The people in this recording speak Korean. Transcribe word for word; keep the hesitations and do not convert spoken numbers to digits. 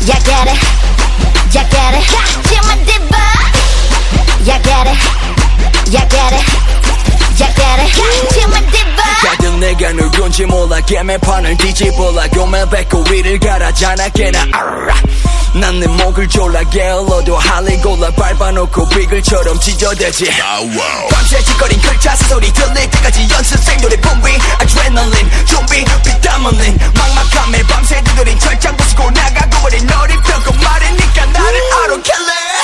Yeah, get it. Yeah, get it. You're my diva. Yeah, get it. Yeah, get it. Yeah, get it. You're my diva. 가끔 내가 누군지 몰라 개매판을 뒤집어라 교면 뱉고 위를 가라잖아 꽤나 알아 난 내 목을 졸라 게을러도 할리 골라 밟아놓고 비글처럼 찢어대지 밤새 짓거린 글자 소리 들릴 때까지 연습생 노래 붐